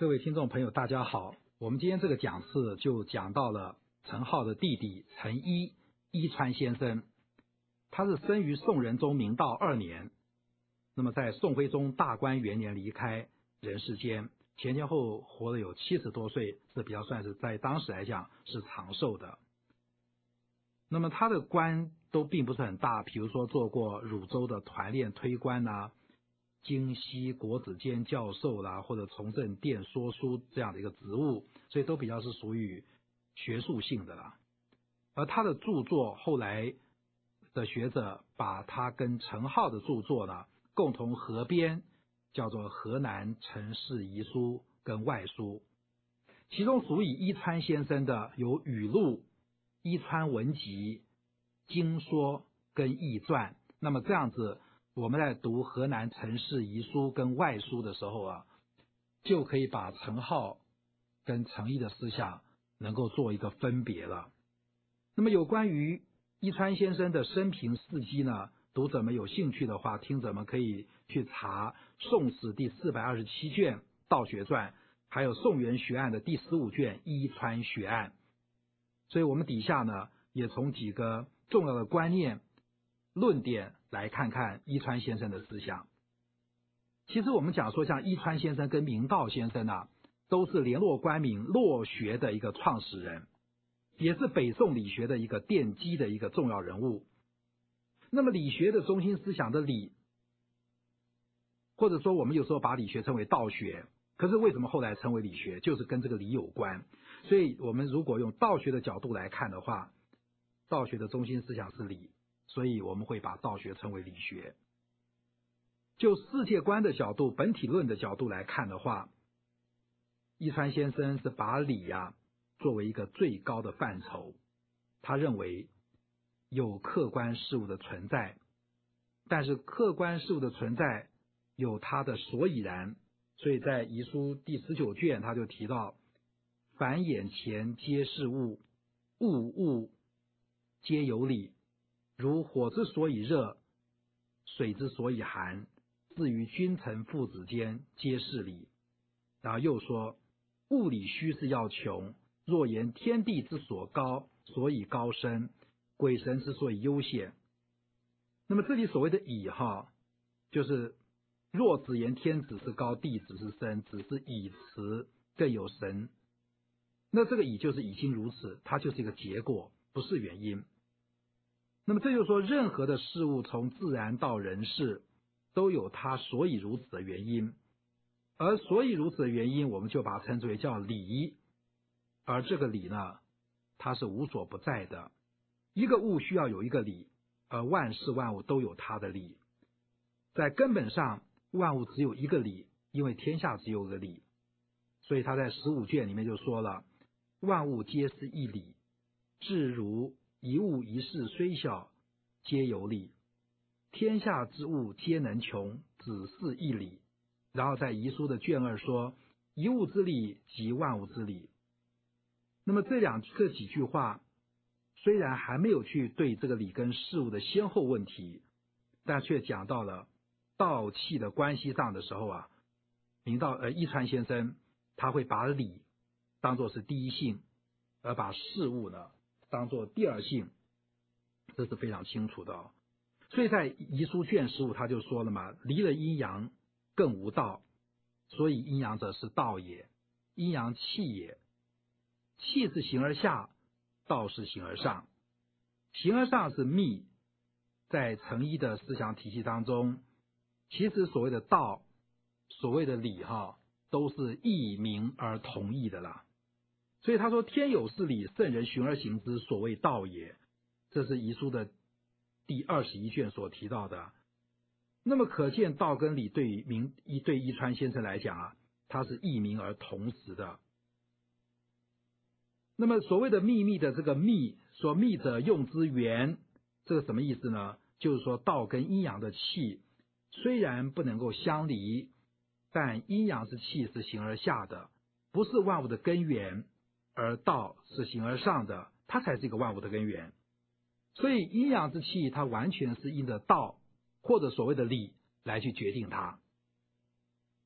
各位听众朋友大家好，我们今天这个讲次就讲到了陈浩的弟弟陈伊川先生，他是生于宋仁宗明道2年，那么在宋徽宗大观元年离开人世间，前后活了有70多岁，是比较算是在当时来讲是长寿的。那么他的官都并不是很大，比如说做过汝州的团练推官啊，京西国子监教授啦，或者从政殿说书这样的一个职务，所以都比较是属于学术性的啦。而他的著作后来的学者把他跟陈浩的著作呢共同合编，叫做《河南陈氏遗书》跟外书，其中属于伊川先生的有语录、伊川文集、经说跟易传。那么这样子我们在读河南陈氏遗书跟外书的时候啊，就可以把陈浩跟陈毅的思想能够做一个分别了。那么有关于伊川先生的生平事迹呢，读者们有兴趣的话，听者们可以去查《宋史》第427卷《道学传》，还有《宋元学案》的第15卷《伊川学案》。所以我们底下呢也从几个重要的观念论点来看看伊川先生的思想。其实我们讲说像伊川先生跟明道先生啊，都是联络官民络学的一个创始人，也是北宋理学的一个奠基的一个重要人物。那么理学的中心思想的理，或者说我们有时候把理学称为道学，可是为什么后来称为理学，就是跟这个理有关。所以我们如果用道学的角度来看的话，道学的中心思想是理，所以我们会把道学称为理学。就世界观的角度、本体论的角度来看的话，伊川先生是把理作为一个最高的范畴。他认为有客观事物的存在，但是客观事物的存在有它的所以然，所以在遗书第19卷他就提到，凡眼前皆是物，物皆有理，如火之所以热，水之所以寒，至于君臣父子间皆是理。然后又说，物理虚是要穷，若言天地之所高，所以高深，鬼神之所以悠显。那么这里所谓的以就是若只言天子是高，地子是深，只是以词更有神，那这个以就是已经如此，它就是一个结果，不是原因。那么这就是说，任何的事物从自然到人世都有它所以如此的原因，而所以如此的原因我们就把它称之为叫理。而这个理呢，它是无所不在的，一个物需要有一个理，而万事万物都有它的理。在根本上万物只有一个理，因为天下只有个理，所以他在15卷里面就说了，万物皆是一理，至如一物一事虽小，皆有理，天下之物皆能穷，只是一理。然后在遗书的卷2说，一物之理即万物之理。那么这几句话虽然还没有去对这个理跟事物的先后问题，但却讲到了道气的关系上的时候伊川先生他会把理当作是第一性，而把事物呢当作第二性，这是非常清楚的。所以在遗书卷15他就说了嘛，离了阴阳更无道，所以阴阳者是道也，阴阳气也，气是形而下，道是形而上。形而上是密，在程一的思想体系当中，其实所谓的道所谓的理都是异名而同义的啦。所以他说，天有是理，圣人循而行之，所谓道也，这是遗书的第21卷所提到的。那么可见道跟理对伊川先生来讲它是异名而同时的。那么所谓的秘密的这个密，说密者用之源，这个什么意思呢？就是说道跟阴阳的气虽然不能够相离，但阴阳之气是形而下的，不是万物的根源，而道是形而上的，它才是一个万物的根源。所以阴阳之气它完全是因着道或者所谓的理来去决定它。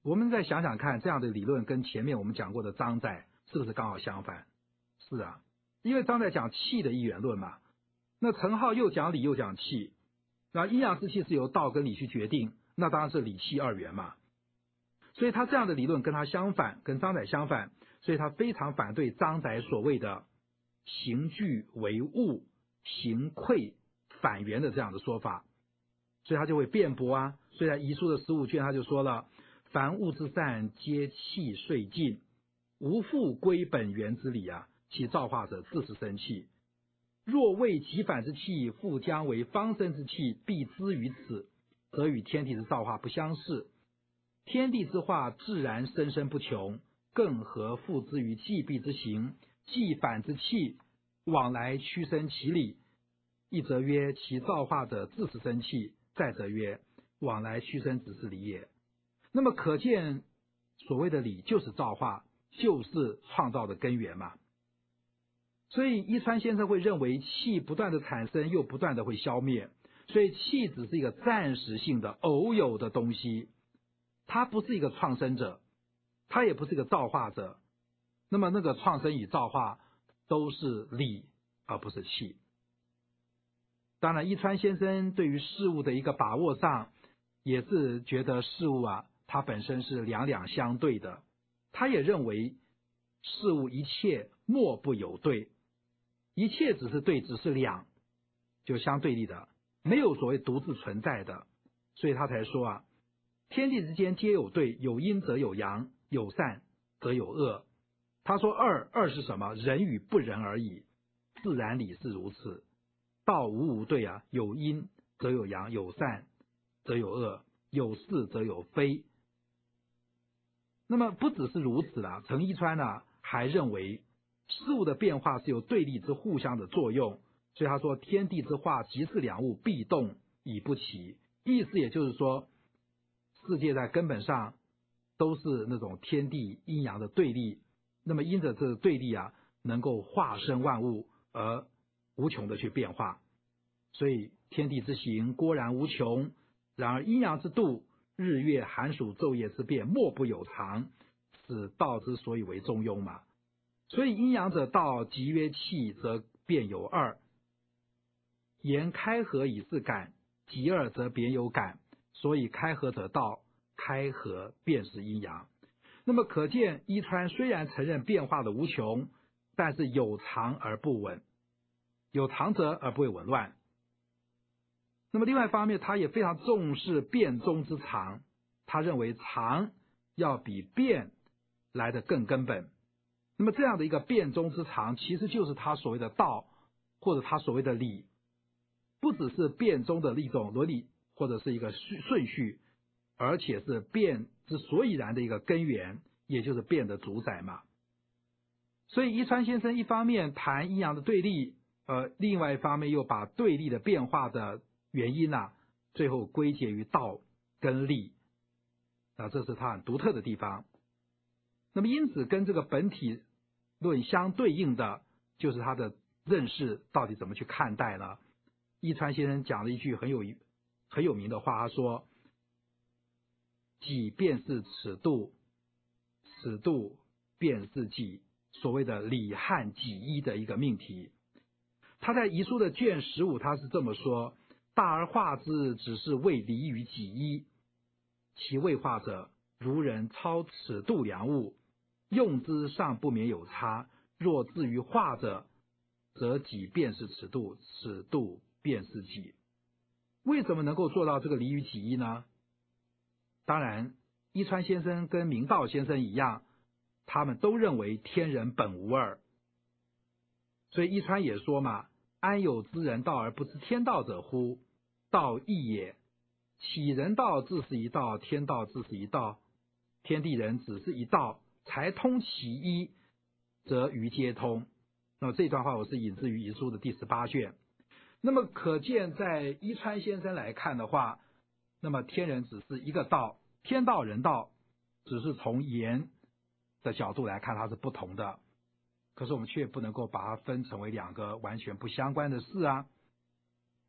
我们再想想看，这样的理论跟前面我们讲过的张载是不是刚好相反？是啊，因为张载讲气的一元论嘛，那陈浩又讲理又讲气，那阴阳之气是由道跟理去决定，那当然是理气二元嘛。所以他这样的理论跟他相反，跟张载相反，所以他非常反对张载所谓的形聚为物，形溃反元的这样的说法，所以他就会辩驳啊。所以在遗书的15卷他就说了，凡物之散，皆气遂尽，无复归本源之理啊，其造化者自是生气。若谓其反之气，复将为方生之气，必资于此，则与天地之造化不相似。天地之化自然生生不穷，更何复之于既必之行？既反之气，往来屈生其理。一则曰其造化者自是生气，再则曰往来屈生只是理也。那么可见所谓的理就是造化，就是创造的根源嘛。所以伊川先生会认为气不断的产生又不断的会消灭，所以气只是一个暂时性的偶有的东西，它不是一个创生者，它也不是一个造化者。那么那个创生与造化都是理而不是气。当然伊川先生对于事物的一个把握上也是觉得事物啊它本身是两两相对的，他也认为事物一切莫不有对，一切只是对，只是两，就相对立的，没有所谓独自存在的。所以他才说啊，天地之间皆有对，有阴则有阳，有善则有恶。他说二是什么？人与不人而已，自然理是如此。道无对啊，有阴则有阳，有善则有恶，有是则有非。那么不只是如此啦，陈一川呢还认为事物的变化是有对立之互相的作用，所以他说天地之化即是两物，必动以不齐。意思也就是说，世界在根本上都是那种天地阴阳的对立，那么因着这个对立啊，能够化生万物而无穷的去变化。所以天地之行郭然无穷，然而阴阳之度，日月寒暑昼夜之变，莫不有常，此道之所以为中庸嘛。所以阴阳者道，即曰气，则变有二。言开合以是感，即二则别有感，所以开合者道，开合便是阴阳。那么可见伊川虽然承认变化的无穷，但是有常而不紊，有常则而不会紊乱。那么另外一方面，他也非常重视变中之常，他认为常要比变来得更根本。那么这样的一个变中之常，其实就是他所谓的道，或者他所谓的理，不只是变中的一种伦理或者是一个顺序，而且是变之所以然的一个根源，也就是变的主宰嘛。所以伊川先生一方面谈阴阳的对立，另外一方面又把对立的变化的原因啊，最后归结于道跟理，这是他很独特的地方。那么因此跟这个本体论相对应的，就是他的认识到底怎么去看待呢？伊川先生讲了一句很有名的话，他说：己便是尺度，尺度便是己，所谓的理汉己一的一个命题。他在遗书的卷15他是这么说：大而化之，只是为理于己一，其未化者，如人超尺度量物，用之尚不免有差。若至于化者，则己便是尺度，尺度便是己。为什么能够做到这个理于己一呢？当然伊川先生跟明道先生一样，他们都认为天人本无二。所以伊川也说嘛，安有知人道而不知天道者乎？道义也。岂人道自是一道，天道自是一道？天地人只是一道，才通其一，则余皆通。那么这段话我是引自于遗书的第18卷。那么可见在伊川先生来看的话，那么天人只是一个道，天道人道只是从言的角度来看它是不同的，可是我们却不能够把它分成为两个完全不相关的事啊。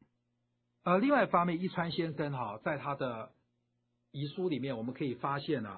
另外一方面，伊川先生在他的遗书里面我们可以发现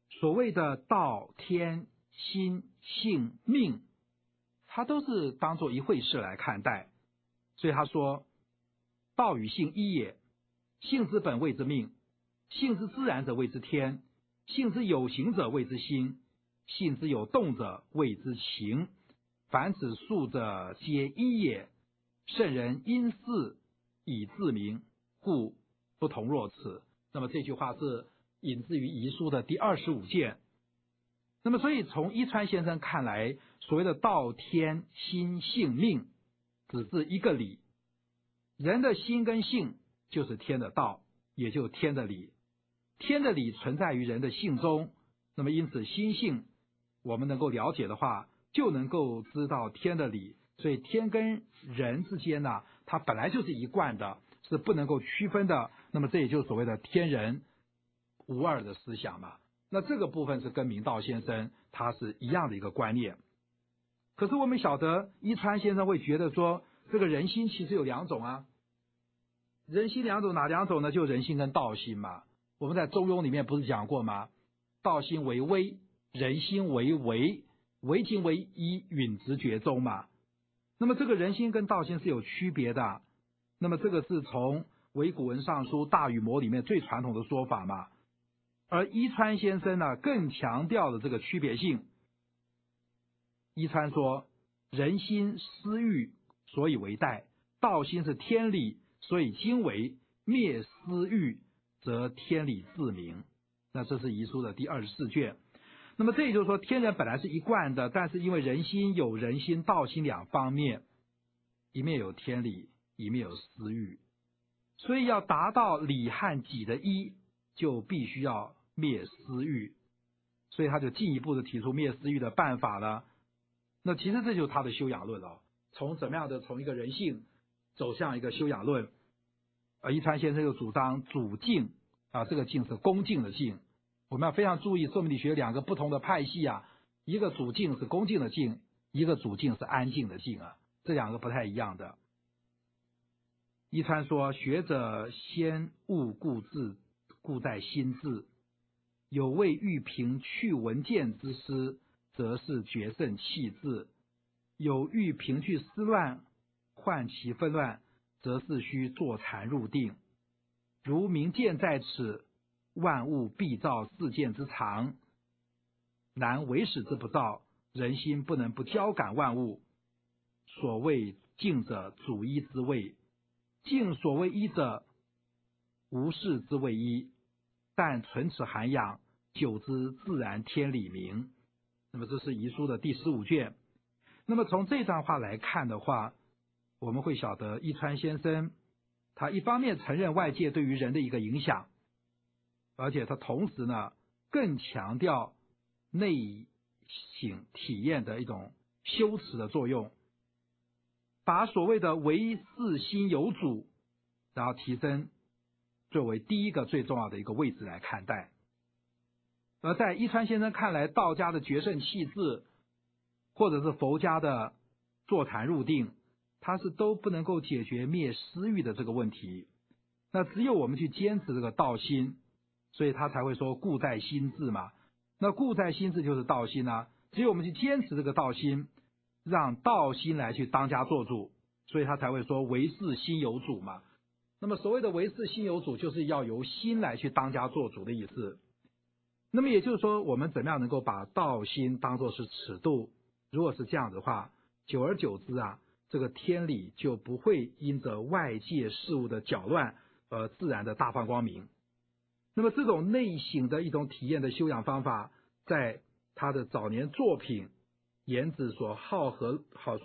所谓的道、天、心、性、命，它都是当作一回事来看待。所以他说，道与性一也，性之本谓之命，性之自然者谓之天，性之有形者谓之心，性之有动者谓之情，凡此数者皆一也。圣人因事以自明，故不同若此。那么这句话是引自于遗书的第25卷。那么所以从伊川先生看来，所谓的道、天、心、性、命，只是一个理。人的心跟性就是天的道，也就是天的理。天的理存在于人的性中，那么因此心性我们能够了解的话，就能够知道天的理。所以天跟人之间呢，它本来就是一贯的，是不能够区分的。那么这也就是所谓的天人无二的思想嘛。那这个部分是跟明道先生他是一样的一个观念。可是我们晓得伊川先生会觉得说，这个人心其实有两种啊。人心两种，哪两种呢？就人心跟道心嘛。我们在中庸里面不是讲过吗？道心为微，人心为微，微精为一，允直觉中嘛。那么这个人心跟道心是有区别的。那么这个是从伪古文尚书大禹谟里面最传统的说法嘛。而伊川先生呢，更强调了这个区别性。伊川说，人心私欲，所以为代；道心是天理，所以经为。灭私欲，则天理自明。那这是遗书的第24卷。那么这也就是说，天人本来是一贯的，但是因为人心有人心、道心两方面，一面有天理，一面有私欲，所以要达到理和己的一，就必须要灭私欲。所以他就进一步的提出灭私欲的办法了。那其实这就是他的修养论了，从怎么样的从一个人性走向一个修养论。伊川先生又主张主敬啊，这个敬是恭敬的敬。我们要非常注意，宋明理学有两个不同的派系啊，一个主敬是恭敬的敬，一个主敬是安静的静啊，这两个不太一样的。伊川说，学者先务故在心志，有谓欲凭去文见之师，则是决胜气质；有欲凭去思乱换其纷乱，则是须坐禅入定。如明见在此，万物必照自见之常，然为始之不照，人心不能不交感万物。所谓静者，主一之谓；静所谓一者，无事之谓一。但存此涵养，久之自然天理明。那么这是遗书的第15卷。那么从这段话来看的话，我们会晓得伊川先生他一方面承认外界对于人的一个影响，而且他同时呢更强调内省体验的一种修持的作用，把所谓的唯是心有主，然后提升作为第一个最重要的一个位置来看待。而在伊川先生看来，道家的决胜气质，或者是佛家的坐禅入定，它是都不能够解决灭私欲的这个问题。那只有我们去坚持这个道心，所以他才会说故在心志嘛。那故在心志就是道心啊，只有我们去坚持这个道心，让道心来去当家做主，所以他才会说唯是心有主嘛。那么所谓的唯是心有主，就是要由心来去当家做主的意思。那么也就是说，我们怎么样能够把道心当作是尺度？如果是这样的话，久而久之啊，这个天理就不会因着外界事物的搅乱而自然的大放光明。那么这种内省的一种体验的修养方法，在他的早年作品《颜子所好和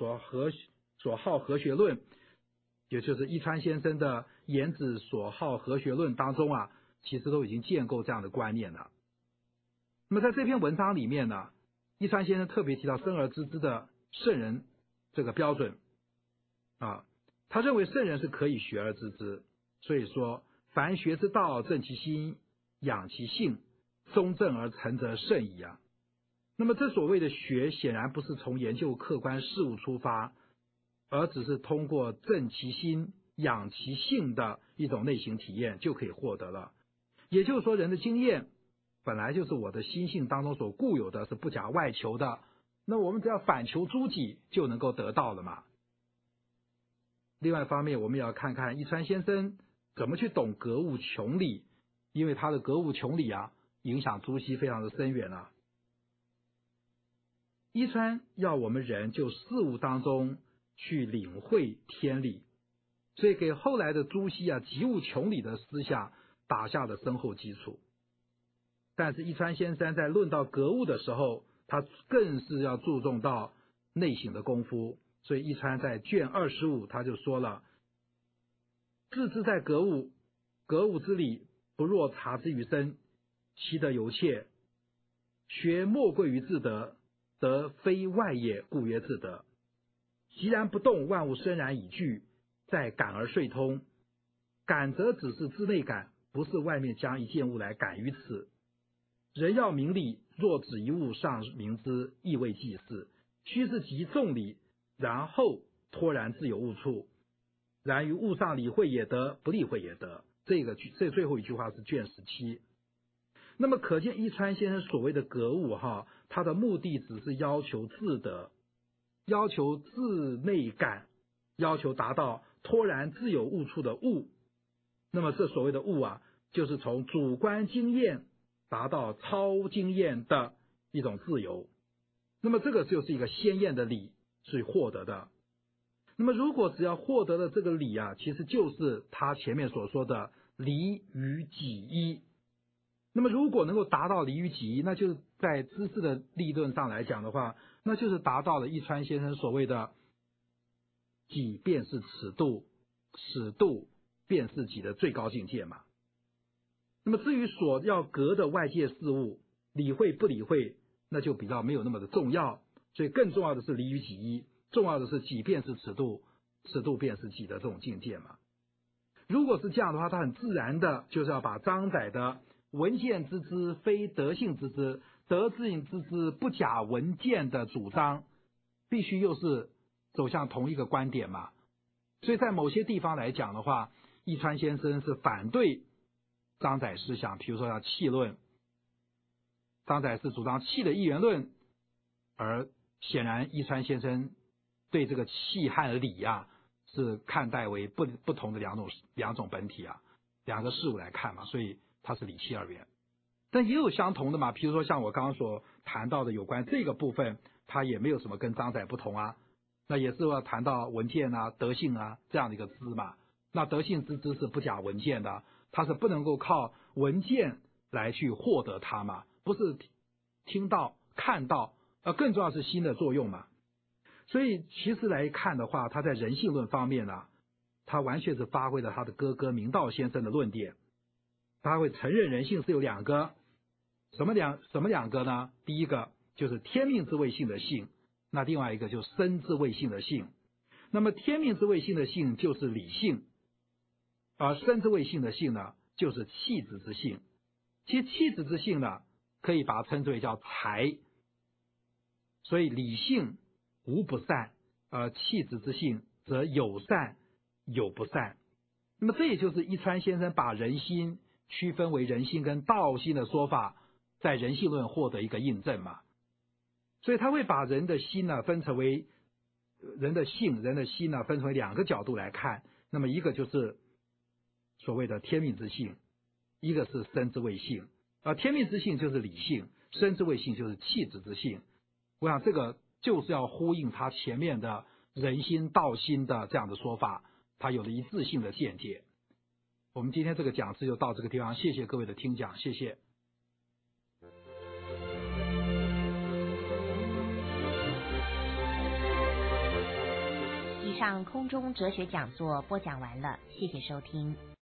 学论》，也就是伊川先生的《颜子所好和学论》当中啊，其实都已经建构这样的观念了。那么在这篇文章里面呢，伊川先生特别提到生而知之的圣人这个标准啊，他认为圣人是可以学而知之，所以说凡学之道，正其心，养其性，中正而成则圣矣啊。那么这所谓的学，显然不是从研究客观事物出发，而只是通过正其心、养其性的一种内省体验就可以获得了。也就是说，人的经验本来就是我的心性当中所固有的，是不假外求的，那我们只要反求诸己就能够得到了嘛。另外一方面，我们也要看看一川先生怎么去懂格物穷理，因为他的格物穷理啊，影响朱熹非常的深远啊。一川要我们人就事物当中去领会天理，所以给后来的朱熹啊极物穷理的思想打下了深厚基础。但是一川先生在论到格物的时候，他更是要注重到内省的功夫，所以一川在卷25他就说了：自知在格物，格物之理不若察之于身，其得由切。学莫贵于自得，得非外也，故曰自得。其然不动，万物生然以具，在感而遂通。感则只是自内感，不是外面将一件物来感于此。人要明理，若只一物上明之，亦未济事。须是集众理，然后托然自有物处。然于物上理会也得，不理会也得。这最后一句话是卷17。那么可见一川先生所谓的格物他的目的只是要求自得，要求自内感，要求达到托然自有物处的物。那么这所谓的物啊，就是从主观经验达到超经验的一种自由。那么这个就是一个鲜艳的理是获得的。那么如果只要获得了这个理啊，其实就是他前面所说的离于己一。那么如果能够达到离于己一，那就是在知识的理论上来讲的话，那就是达到了一川先生所谓的己便是尺度，尺度便是己的最高境界嘛。那么至于所要格的外界事物，理会不理会，那就比较没有那么的重要。所以更重要的是离于己一，重要的是己便是尺度，尺度便是己的这种境界嘛。如果是这样的话，他很自然的就是要把张载的闻见之知非德性之知，德性之知不假闻见的主张，必须又是走向同一个观点嘛。所以在某些地方来讲的话，一川先生是反对张载思想，比如说像气论，张载是主张气的一元论，而显然一川先生对这个气和理啊是看待为不同的两种本体啊，两个事物来看嘛，所以它是理气二元。但也有相同的嘛，比如说像我刚刚所谈到的有关这个部分，它也没有什么跟张载不同啊，那也是要谈到闻见啊、德性啊这样的一个知嘛。那德性之知是不假闻见的，它是不能够靠闻见来去获得它嘛，不是听到看到，更重要是心的作用嘛。所以其实来看的话，他在人性论方面呢，他完全是发挥了他的哥哥明道先生的论点。他会承认人性是有两个，什么两个呢？第一个就是天命之谓性的性，那另外一个就是生之谓性的性。那么天命之谓性的性就是理性，而生之谓性的性呢，就是气质之性。其实气质之性呢，可以把它称之为叫才。所以理性无不善，而气质之性则有善有不善。那么这也就是一川先生把人心区分为人心跟道心的说法，在人性论获得一个印证嘛。所以他会把人的心呢分成为人的性、人的心呢分成为两个角度来看。那么一个就是所谓的天命之性，一个是生之谓性。而天命之性就是理性，生之谓性就是气质之性。我想这个就是要呼应他前面的人心道心的这样的说法，他有了一致性的见解。我们今天这个讲师就到这个地方，谢谢各位的听讲，谢谢。 以上空中哲学讲座播讲完了，谢谢收听。